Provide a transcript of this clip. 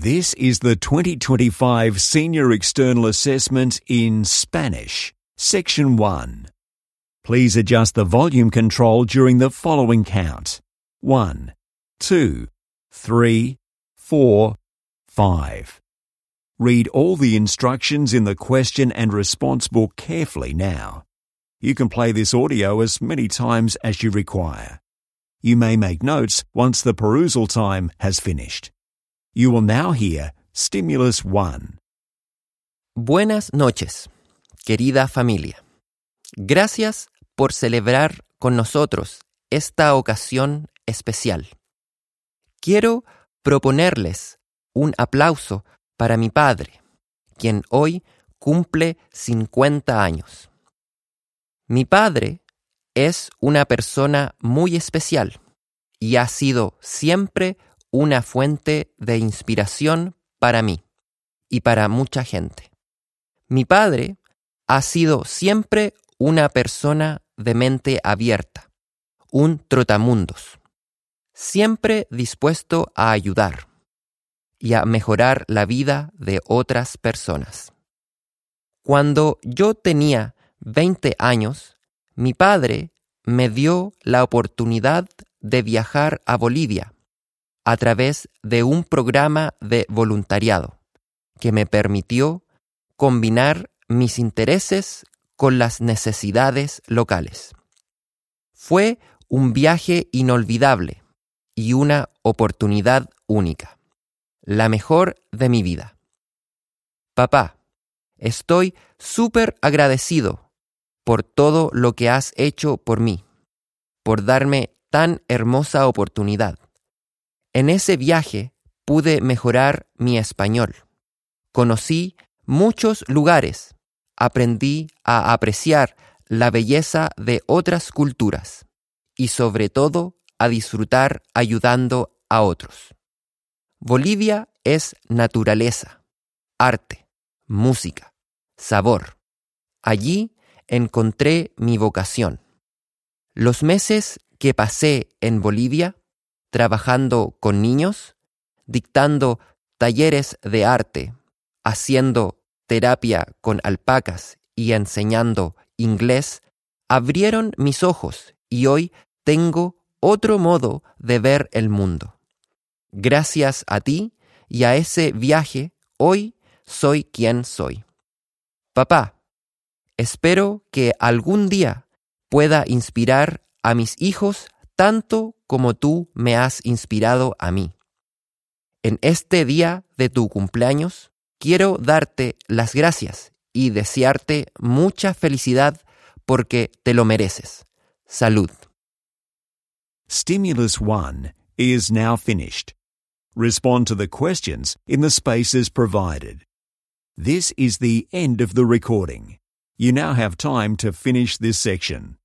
This is the 2025 Senior External Assessment in Spanish, Section 1. Please adjust the volume control during the following count. 1, 2, 3, 4, 5. Read all the instructions in the question and response book carefully now. You can play this audio as many times as you require. You may make notes once the perusal time has finished. You will now hear Stimulus 1. Buenas noches, querida familia. Gracias por celebrar con nosotros esta ocasión especial. Quiero proponerles un aplauso para mi padre, quien hoy cumple 50 años. Mi padre es una persona muy especial y ha sido siempre una fuente de inspiración para mí y para mucha gente. Mi padre ha sido siempre una persona de mente abierta, un trotamundos, siempre dispuesto a ayudar y a mejorar la vida de otras personas. Cuando yo tenía 20 años, mi padre me dio la oportunidad de viajar a Bolivia a través de un programa de voluntariado que me permitió combinar mis intereses con las necesidades locales. Fue un viaje inolvidable y una oportunidad única, la mejor de mi vida. Papá, estoy súper agradecido por todo lo que has hecho por mí, por darme tan hermosa oportunidad. En ese viaje pude mejorar mi español. Conocí muchos lugares, aprendí a apreciar la belleza de otras culturas y sobre todo a disfrutar ayudando a otros. Bolivia es naturaleza, arte, música, sabor. Allí encontré mi vocación. Los meses que pasé en Bolivia, trabajando con niños, dictando talleres de arte, haciendo terapia con alpacas y enseñando inglés, abrieron mis ojos y hoy tengo otro modo de ver el mundo. Gracias a ti y a ese viaje, hoy soy quien soy. Papá, espero que algún día pueda inspirar a mis hijos tanto como tú me has inspirado a mí. En este día de tu cumpleaños, quiero darte las gracias y desearte mucha felicidad porque te lo mereces. Salud. Stimulus 1 is now finished. Respond to the questions in the spaces provided. This is the end of the recording. You now have time to finish this section.